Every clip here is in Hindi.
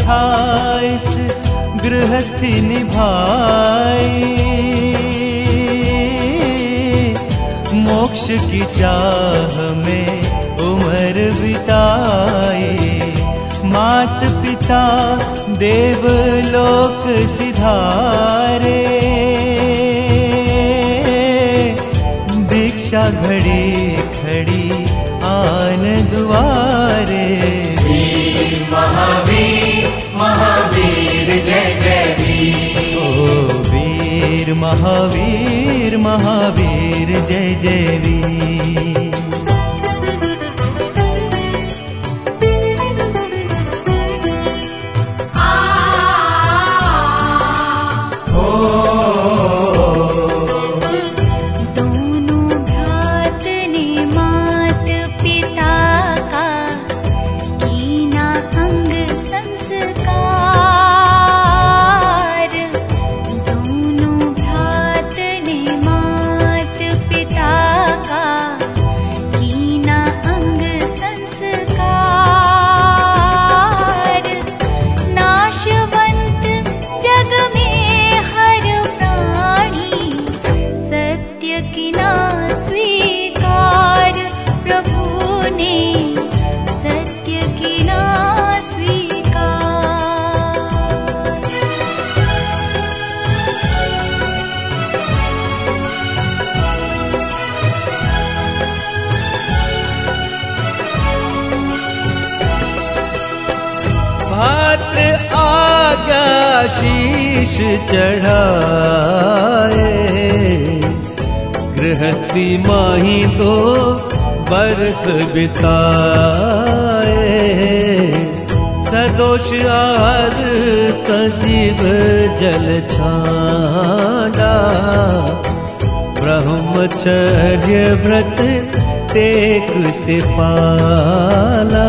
28 गृहस्थी निभाई, मोक्ष की चाह में उम्र बिताई। मात पिता देवलोक सिधारे, दीक्षा घड़ी खड़ी आन दुआरे। वीर महावीर महावीर जय जय वीर। ओ वीर महावीर महावीर जय जय वीर। शीश चढ़ाए, गृहस्थी माही 2 बरस बिताए। सदोष आहार सजीव जल छाड़ा, ब्रह्मचर्य व्रत टेक से पाला।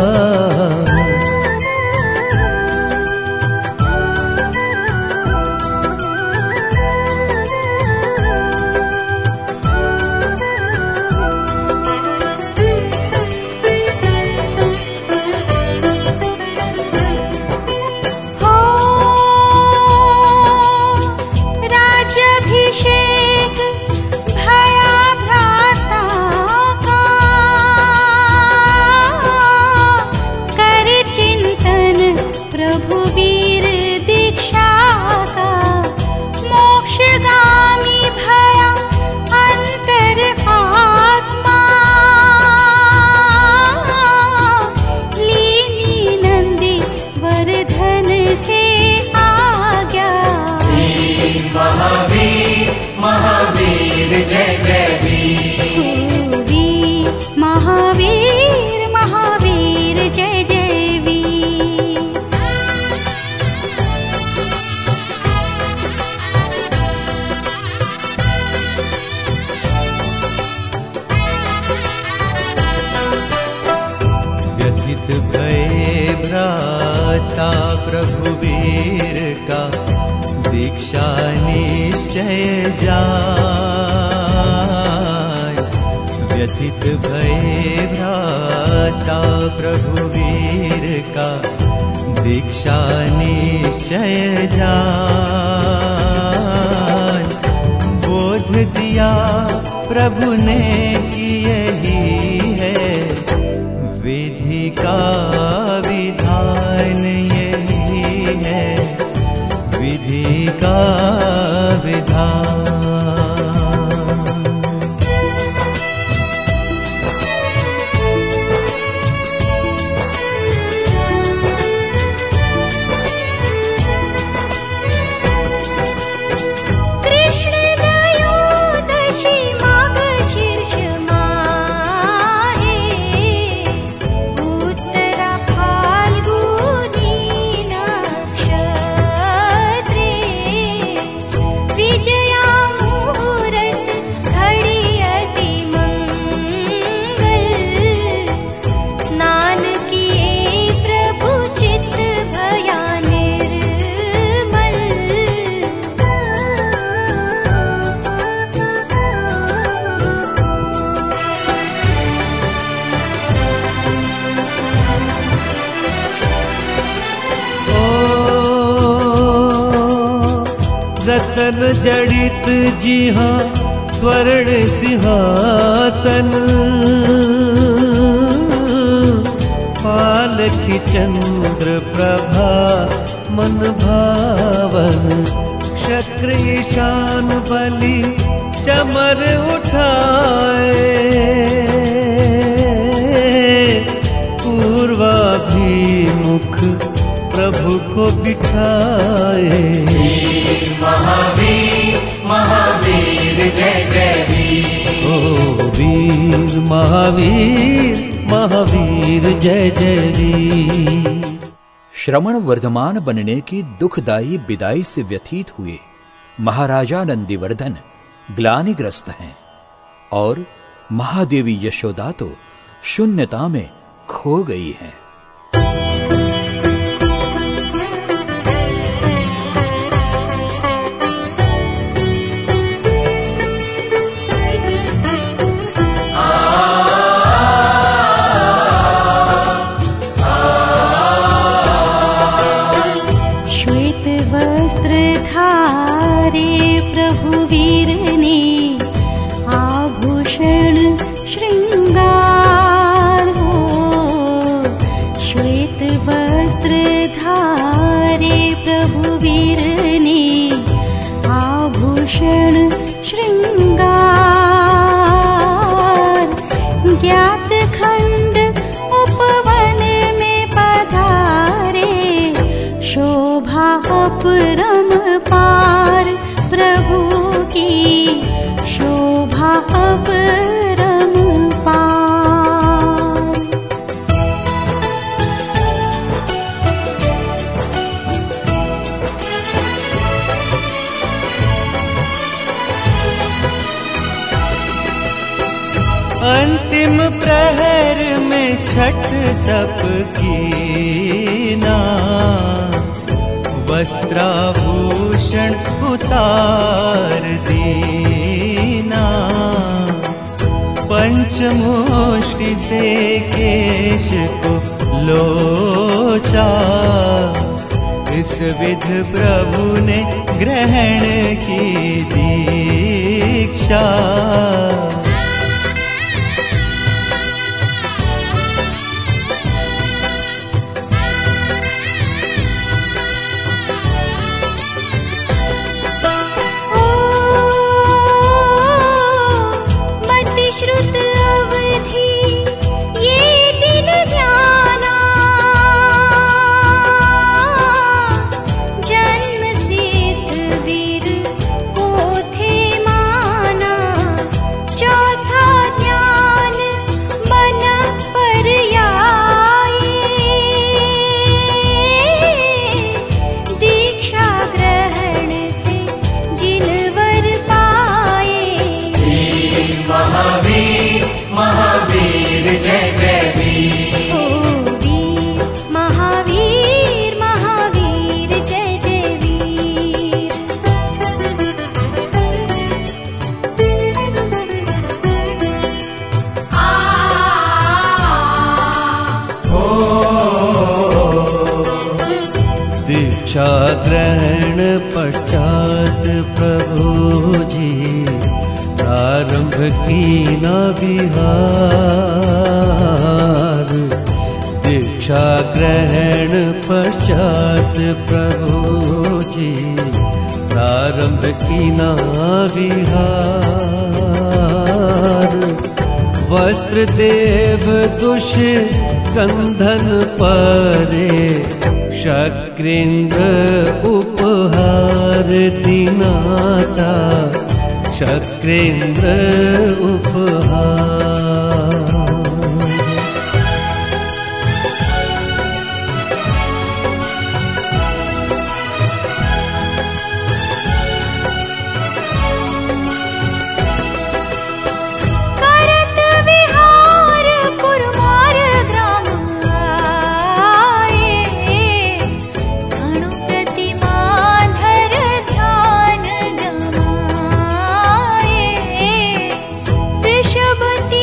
भ्राता प्रभुवीर का दीक्षा निश्चय जाय। व्यथित भये भ्राता प्रभुवीर का दीक्षा निश्चय जाय। बोध दिया प्रभु ने कि यही है विधि का विधान, यही है विधि का विधान। कृष्ण त्रयोदशी माघ शीर्ष रतन जड़ित जी हाँ स्वर्ण सिंहासन, पालकी चंद्र प्रभा मन भावन, शक्र ईशान बलि चमर उठाए, पूर्वाभिमुख प्रभु को बिठाए। वीर महावीर महावीर जय जय वीर। ओ वीर महावीर महावीर जय जय वीर। श्रवण वर्धमान बनने की दुखदायी विदाई से व्यथित हुए महाराजा नंदिवर्धन ग्लानिग्रस्त हैं और महादेवी यशोदा तो शून्यता में खो गई हैं। अंतिम प्रहर में छठ तप कीना, वस्त्राभूषण उतार दीना, पंचमुष्टि से केश को लोचा, इस विध प्रभु ने ग्रहण की दीक्षा। दीक्षा ग्रहण पश्चात प्रभु जी प्रारंभ कीना विहार। दीक्षा ग्रहण पश्चात प्रभु जी प्रारंभ कीना विहार। वस्त्र देव दुष स्कंधन परे, शक्रेन्द्र उपहार दीनाता, शक्रेन्द्र उपहार। वृषभति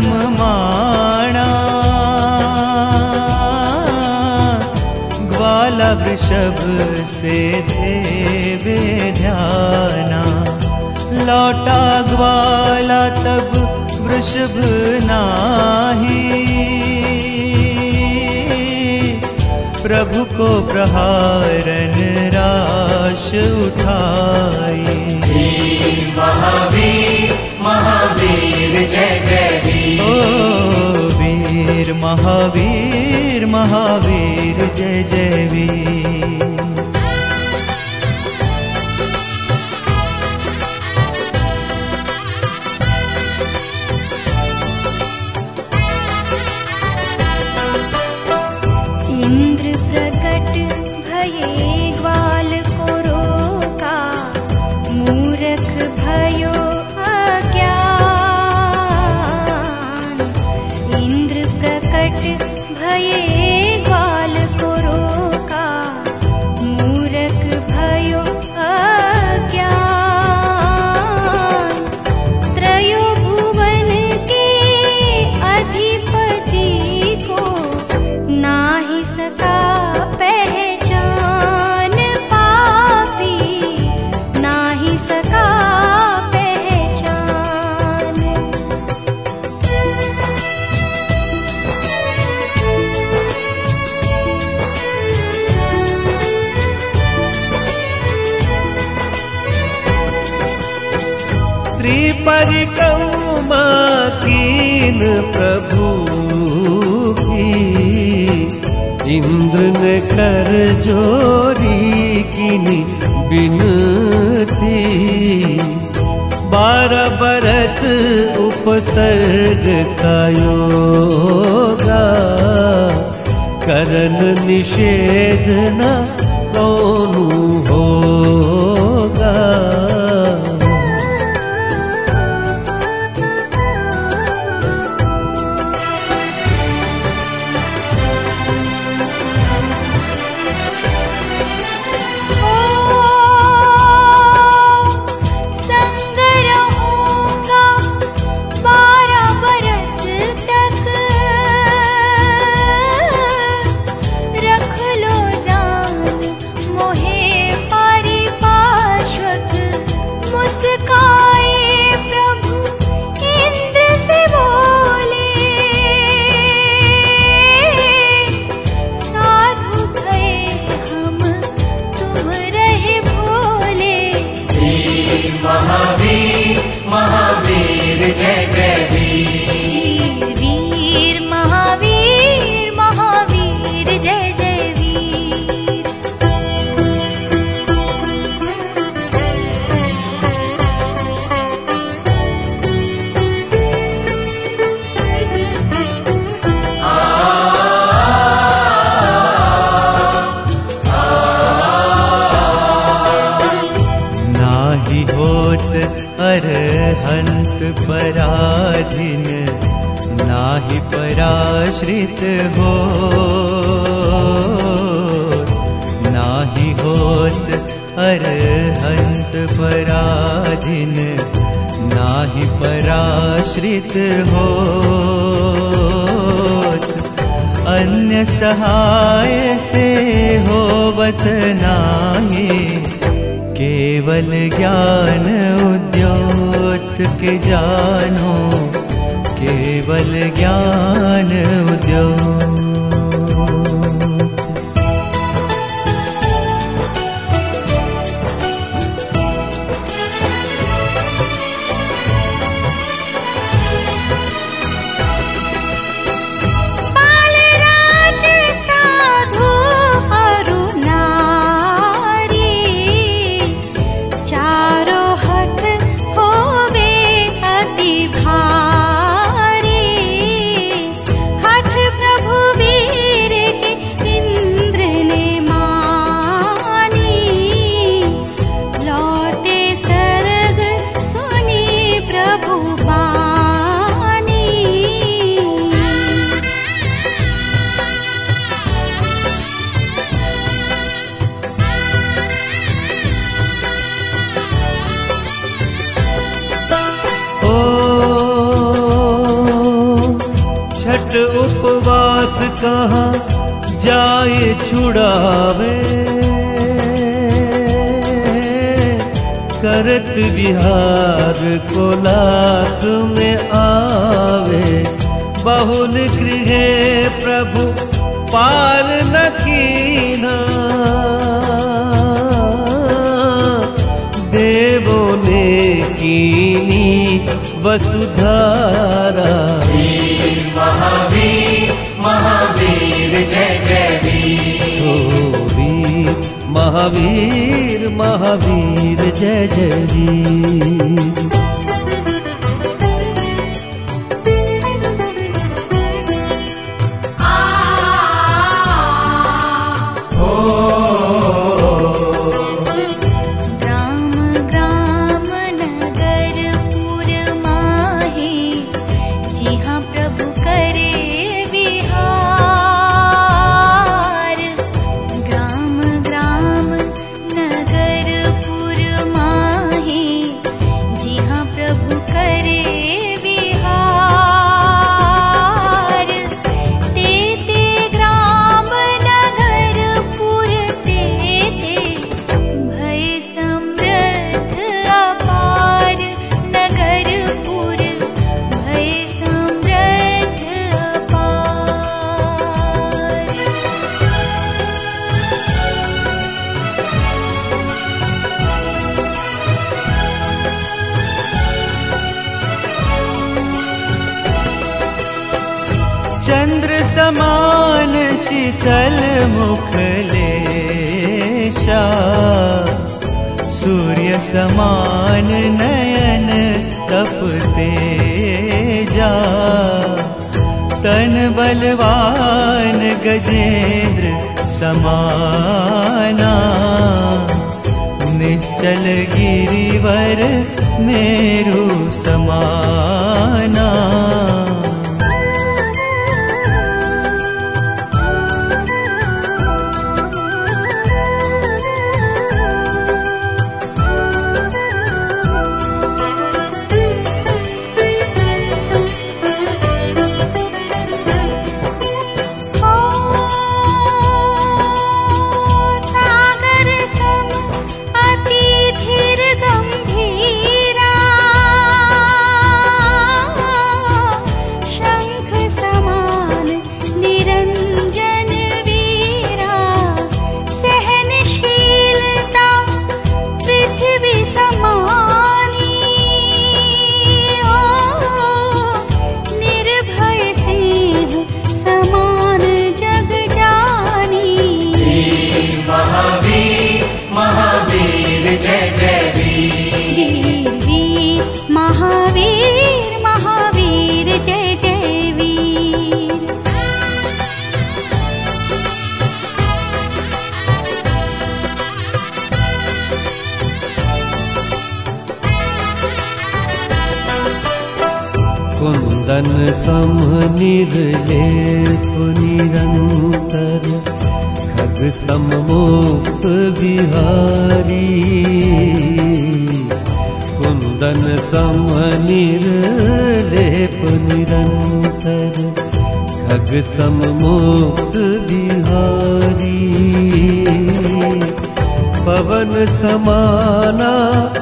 परम माणा, ग्वाला वृषभ से देवे ध्याना। लौटा ग्वाला तब वृषभ नाही, प्रभु को प्रहारन राश उठाई। महावीर महावीर जय जय वीर। ओ वीर महावीर महावीर जय जय वीर। इंद्र प्रकट भये ग्वाल को रोका, मूर्ख भयो अज्ञान। इंद्र प्रकट भये ग्वाल को रोका, मूर्ख भयो अज्ञान। त्रयो भुवन के अधिपति को नाही सका पहचान, पापी नाही सका पहचान। त्रिपरिक्रमा कीन प्रभु की, इंद्र ने कर जोरी कीनी बिनती। 12 बरस उपसर्ग का योगा, करन निषेध न कौनु होगा। महावीर जय जय वीर। वीर महावीर महावीर जय जय वीर। नाही होत अरहंत पराधीन, नाही पराश्रित हो। नाही होत अरहंत पराधीन, नाही पराश्रित हो। अन्य सहाय से होवत नाही, केवल ज्ञान उद्योत के जानो, केवल ज्ञान उद्योत। भारी हठ प्रभु जाए छुड़ावे, करत विहार को लाख में आवे। बहुल गृह प्रभु पार न कीना, देवों ने कीनी वसुधारा। वीर महावीर महावीर जय जय वीर। ओ वीर महावीर महावीर जय जय वीर। चंद्र समान शीतल मुखलेशा, सूर्य समान नयन तपते जा। तन बलवान गजेंद्र समाना, निश्चल गिरिवर मेरु समाना। कुंदन सम निर्लेप निरंतर, खग सम मुक्त बिहारी। कुंदन सम निर्लेप निरंतर, खग सम मुक्त बिहारी। पवन समाना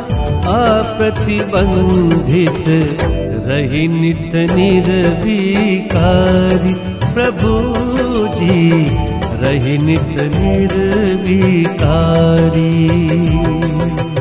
अप्रतिबंधित, रही नित निर्विकारी। प्रभु जी रही नित निर्विकारी।